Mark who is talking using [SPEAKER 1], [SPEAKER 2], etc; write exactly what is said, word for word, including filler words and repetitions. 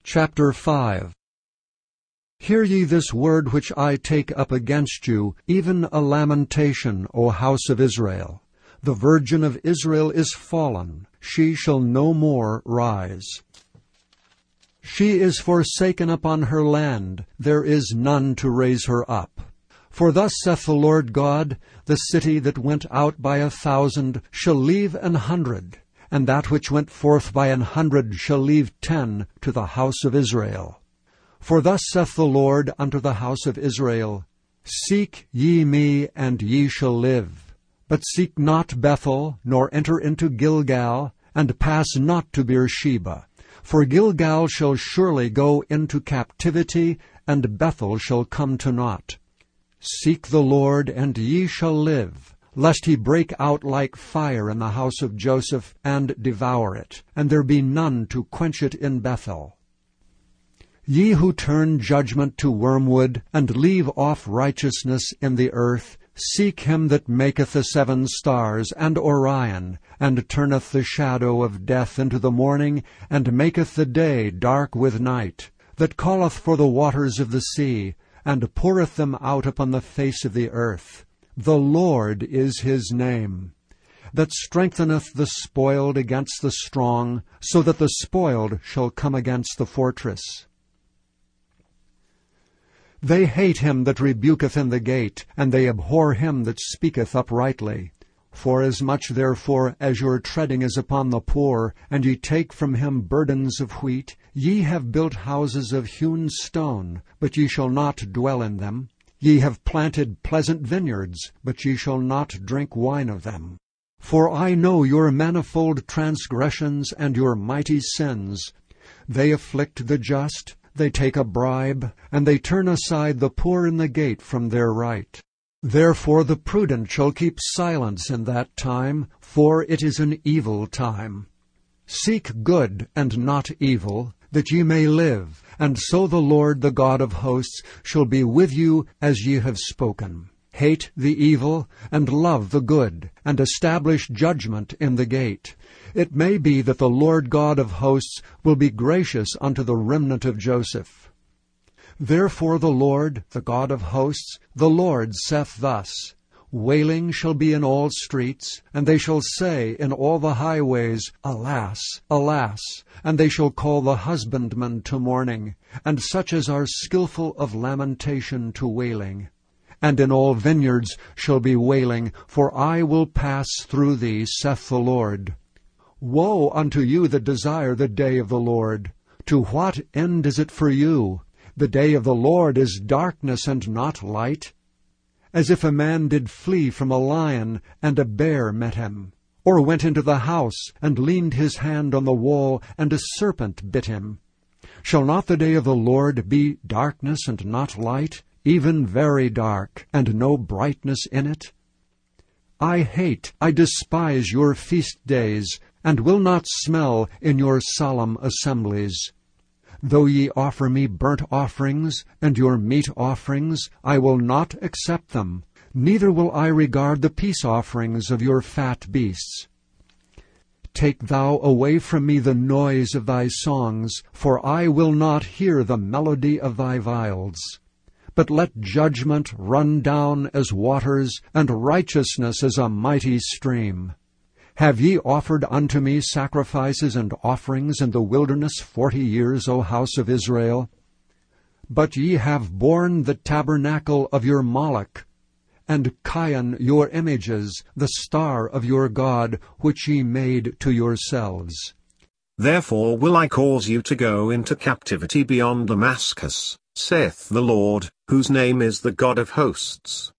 [SPEAKER 1] Chapter five. Hear ye this word which I take up against you, even a lamentation, O house of Israel. The virgin of Israel is fallen, she shall no more rise. She is forsaken upon her land, there is none to raise her up. For thus saith the Lord God, the city that went out by a thousand shall leave an hundred, and that which went forth by an hundred shall leave ten to the house of Israel. For thus saith the Lord unto the house of Israel, Seek ye me, and ye shall live. But seek not Bethel, nor enter into Gilgal, and pass not to Beersheba. For Gilgal shall surely go into captivity, and Bethel shall come to naught. Seek the Lord, and ye shall live, lest he break out like fire in the house of Joseph, and devour it, and there be none to quench it in Bethel. Ye who turn judgment to wormwood, and leave off righteousness in the earth, seek him that maketh the seven stars, and Orion, and turneth the shadow of death into the morning, and maketh the day dark with night, that calleth for the waters of the sea, and poureth them out upon the face of the earth. The Lord is his name, that strengtheneth the spoiled against the strong, so that the spoiled shall come against the fortress. They hate him that rebuketh in the gate, and they abhor him that speaketh uprightly. Forasmuch therefore as your treading is upon the poor, and ye take from him burdens of wheat, ye have built houses of hewn stone, but ye shall not dwell in them. Ye have planted pleasant vineyards, but ye shall not drink wine of them. For I know your manifold transgressions and your mighty sins. They afflict the just, they take a bribe, and they turn aside the poor in the gate from their right. Therefore the prudent shall keep silence in that time, for it is an evil time. Seek good and not evil, that ye may live, and so the Lord the God of hosts shall be with you as ye have spoken. Hate the evil, and love the good, and establish judgment in the gate. It may be that the Lord God of hosts will be gracious unto the remnant of Joseph. Therefore the Lord, the God of hosts, the Lord saith thus, Wailing shall be in all streets, and they shall say in all the highways, Alas, alas! And they shall call the husbandman to mourning, and such as are skillful of lamentation to wailing. And in all vineyards shall be wailing, for I will pass through thee, saith the Lord. Woe unto you that desire the day of the Lord! To what end is it for you? The day of the Lord is darkness and not light. As if a man did flee from a lion, and a bear met him, or went into the house, and leaned his hand on the wall, and a serpent bit him. Shall not the day of the Lord be darkness and not light, even very dark, and no brightness in it? I hate, I despise your feast days, and will not smell in your solemn assemblies. Though ye offer me burnt offerings, and your meat offerings, I will not accept them, neither will I regard the peace offerings of your fat beasts. Take thou away from me the noise of thy songs, for I will not hear the melody of thy viols. But let judgment run down as waters, and righteousness as a mighty stream. Have ye offered unto me sacrifices and offerings in the wilderness forty years, O house of Israel? But ye have borne the tabernacle of your Moloch, and Chion your images, the star of your God, which ye made to yourselves.
[SPEAKER 2] Therefore will I cause you to go into captivity beyond Damascus, saith the Lord, whose name is the God of hosts.